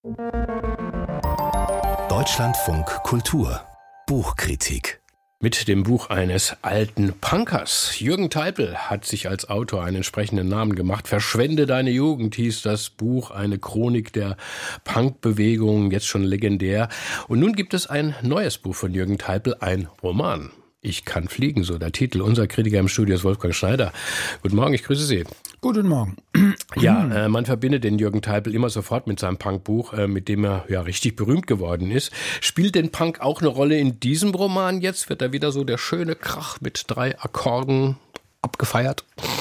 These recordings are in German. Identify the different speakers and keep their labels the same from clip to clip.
Speaker 1: Deutschlandfunk Kultur Buchkritik.
Speaker 2: Mit dem Buch eines alten Punkers. Jürgen Teipel hat sich als Autor einen entsprechenden Namen gemacht. Verschwende deine Jugend hieß das Buch, eine Chronik der Punkbewegung, jetzt schon legendär. Und nun gibt es ein neues Buch von Jürgen Teipel, ein Roman. Ich kann fliegen, so der Titel. Unser Kritiker im Studio ist Wolfgang Schneider. Guten Morgen, ich grüße Sie.
Speaker 3: Guten Morgen.
Speaker 2: Ja, man verbindet den Jürgen Teipel immer sofort mit seinem Punkbuch, mit dem er ja richtig berühmt geworden ist. Spielt denn Punk auch eine Rolle in diesem Roman jetzt? Wird da wieder so der schöne Krach mit 3 Akkorden abgefeiert?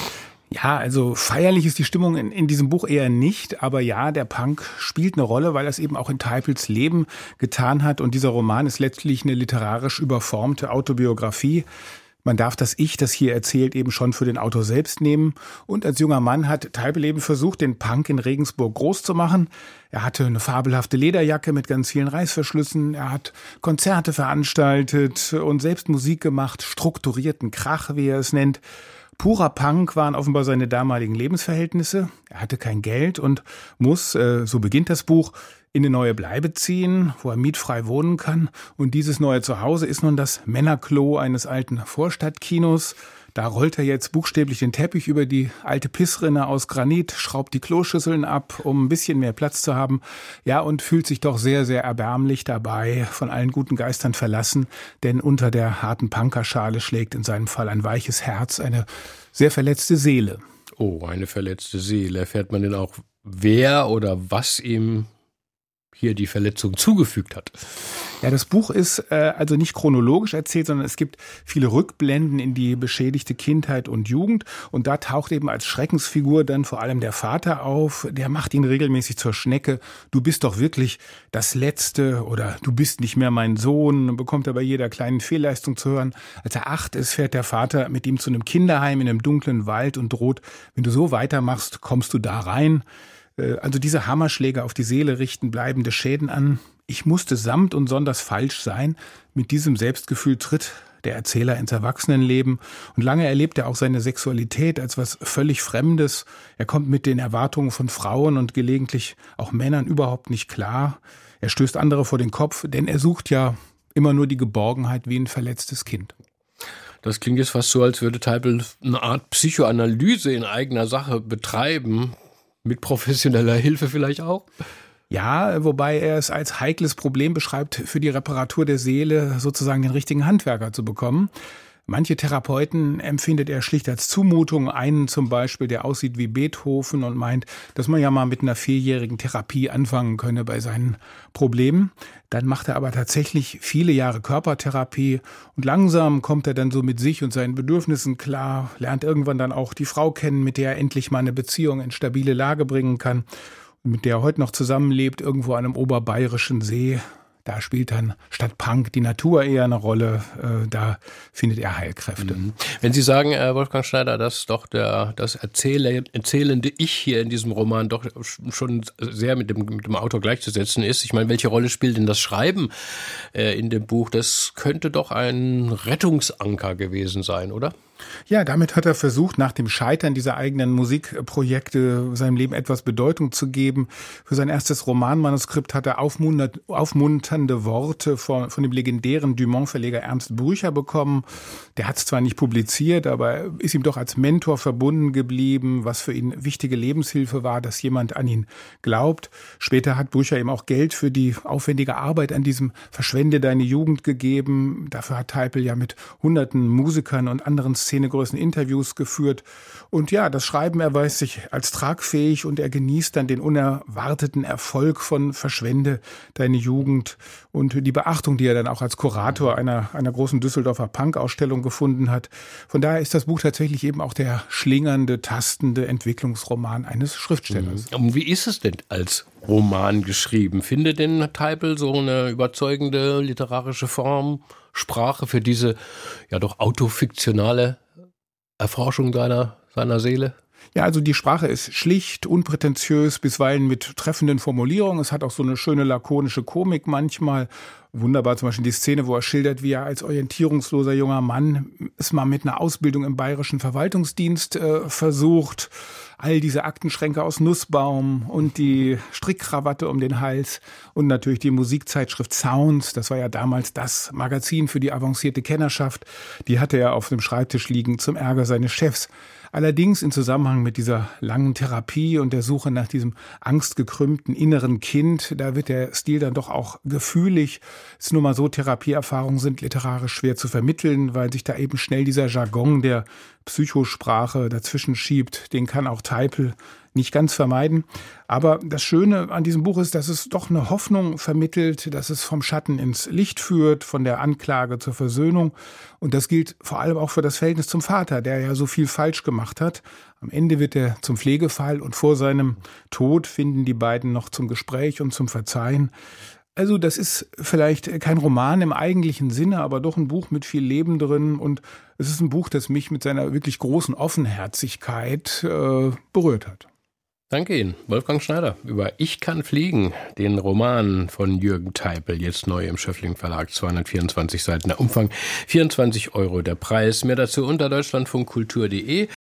Speaker 3: Ja, also feierlich ist die Stimmung in diesem Buch eher nicht, aber ja, der Punk spielt eine Rolle, weil er es eben auch in Teipels Leben getan hat, und dieser Roman ist letztlich eine literarisch überformte Autobiografie. Man darf das Ich, das hier erzählt, eben schon für den Autor selbst nehmen. Und als junger Mann hat Teipel eben versucht, den Punk in Regensburg groß zu machen. Er hatte eine fabelhafte Lederjacke mit ganz vielen Reißverschlüssen. Er hat Konzerte veranstaltet und selbst Musik gemacht, strukturierten Krach, wie er es nennt. Purer Punk waren offenbar seine damaligen Lebensverhältnisse. Er hatte kein Geld und muss, so beginnt das Buch, in eine neue Bleibe ziehen, wo er mietfrei wohnen kann. Und dieses neue Zuhause ist nun das Männerklo eines alten Vorstadtkinos. Da rollt er jetzt buchstäblich den Teppich über die alte Pissrinne aus Granit, schraubt die Kloschüsseln ab, um ein bisschen mehr Platz zu haben. Ja, und fühlt sich doch sehr, sehr erbärmlich dabei, von allen guten Geistern verlassen. Denn unter der harten Punkerschale schlägt in seinem Fall ein weiches Herz, eine sehr verletzte Seele.
Speaker 2: Oh, eine verletzte Seele. Erfährt man denn auch, wer oder was ihm hier die Verletzung zugefügt hat?
Speaker 3: Ja, das Buch ist also nicht chronologisch erzählt, sondern es gibt viele Rückblenden in die beschädigte Kindheit und Jugend. Und da taucht eben als Schreckensfigur dann vor allem der Vater auf. Der macht ihn regelmäßig zur Schnecke. Du bist doch wirklich das Letzte, oder du bist nicht mehr mein Sohn. Bekommt er bei jeder kleinen Fehlleistung zu hören. Als er 8 ist, fährt der Vater mit ihm zu einem Kinderheim in einem dunklen Wald und droht: Wenn du so weitermachst, kommst du da rein. Also diese Hammerschläge auf die Seele richten bleibende Schäden an. Ich musste samt und sonders falsch sein. Mit diesem Selbstgefühl tritt der Erzähler ins Erwachsenenleben. Und lange erlebt er auch seine Sexualität als was völlig Fremdes. Er kommt mit den Erwartungen von Frauen und gelegentlich auch Männern überhaupt nicht klar. Er stößt andere vor den Kopf, denn er sucht ja immer nur die Geborgenheit wie ein verletztes Kind.
Speaker 2: Das klingt jetzt fast so, als würde Teipel eine Art Psychoanalyse in eigener Sache betreiben. Mit professioneller Hilfe vielleicht auch?
Speaker 3: Ja, wobei er es als heikles Problem beschreibt, für die Reparatur der Seele sozusagen den richtigen Handwerker zu bekommen. Manche Therapeuten empfindet er schlicht als Zumutung. Einen zum Beispiel, der aussieht wie Beethoven und meint, dass man ja mal mit einer 4-jährigen Therapie anfangen könne bei seinen Problemen. Dann macht er aber tatsächlich viele Jahre Körpertherapie und langsam kommt er dann so mit sich und seinen Bedürfnissen klar, lernt irgendwann dann auch die Frau kennen, mit der er endlich mal eine Beziehung in stabile Lage bringen kann und mit der er heute noch zusammenlebt, irgendwo an einem oberbayerischen See. Da spielt dann statt Punk die Natur eher eine Rolle. Da findet er Heilkräfte.
Speaker 2: Wenn Sie sagen, Wolfgang Schneider, dass doch das erzählende Ich hier in diesem Roman doch schon sehr mit dem Autor gleichzusetzen ist. Ich meine, welche Rolle spielt denn das Schreiben in dem Buch? Das könnte doch ein Rettungsanker gewesen sein, oder?
Speaker 3: Ja, damit hat er versucht, nach dem Scheitern dieser eigenen Musikprojekte seinem Leben etwas Bedeutung zu geben. Für sein erstes Romanmanuskript hat er aufmunternde Worte von dem legendären Dumont-Verleger Ernst Brücher bekommen. Der hat es zwar nicht publiziert, aber ist ihm doch als Mentor verbunden geblieben, was für ihn wichtige Lebenshilfe war, dass jemand an ihn glaubt. Später hat Brücher ihm auch Geld für die aufwendige Arbeit an diesem Verschwende deine Jugend gegeben. Dafür hat Teipel ja mit hunderten Musikern und anderen Szenegrößen Interviews geführt. Und ja, das Schreiben erweist sich als tragfähig und er genießt dann den unerwarteten Erfolg von Verschwende deine Jugend und die Beachtung, die er dann auch als Kurator einer großen Düsseldorfer Punk-Ausstellung gefunden hat. Von daher ist das Buch tatsächlich eben auch der schlingernde, tastende Entwicklungsroman eines Schriftstellers.
Speaker 2: Und wie ist es denn als Roman geschrieben? Findet denn Teipel so eine überzeugende literarische Form, Sprache für diese ja doch autofiktionale Erforschung seiner Seele?
Speaker 3: Ja, also die Sprache ist schlicht, unprätentiös, bisweilen mit treffenden Formulierungen. Es hat auch so eine schöne lakonische Komik manchmal. Wunderbar zum Beispiel die Szene, wo er schildert, wie er als orientierungsloser junger Mann es mal mit einer Ausbildung im bayerischen Verwaltungsdienst versucht. All diese Aktenschränke aus Nussbaum und die Strickkrawatte um den Hals und natürlich die Musikzeitschrift Sounds. Das war ja damals das Magazin für die avancierte Kennerschaft. Die hatte er auf dem Schreibtisch liegen zum Ärger seines Chefs. Allerdings in Zusammenhang mit dieser langen Therapie und der Suche nach diesem angstgekrümmten inneren Kind, da wird der Stil dann doch auch gefühlig. Ist nun mal so, Therapieerfahrungen sind literarisch schwer zu vermitteln, weil sich da eben schnell dieser Jargon der Psychosprache dazwischen schiebt. Den kann auch Teipel nicht ganz vermeiden. Aber das Schöne an diesem Buch ist, dass es doch eine Hoffnung vermittelt, dass es vom Schatten ins Licht führt, von der Anklage zur Versöhnung. Und das gilt vor allem auch für das Verhältnis zum Vater, der ja so viel falsch gemacht hat. Am Ende wird er zum Pflegefall und vor seinem Tod finden die beiden noch zum Gespräch und zum Verzeihen. Also das ist vielleicht kein Roman im eigentlichen Sinne, aber doch ein Buch mit viel Leben drin. Und es ist ein Buch, das mich mit seiner wirklich großen Offenherzigkeit berührt hat.
Speaker 2: Danke Ihnen, Wolfgang Schneider, über Ich kann fliegen, den Roman von Jürgen Teipel, jetzt neu im Schöffling Verlag, 224 Seiten, der Umfang 24 € der Preis. Mehr dazu unter deutschlandfunkkultur.de.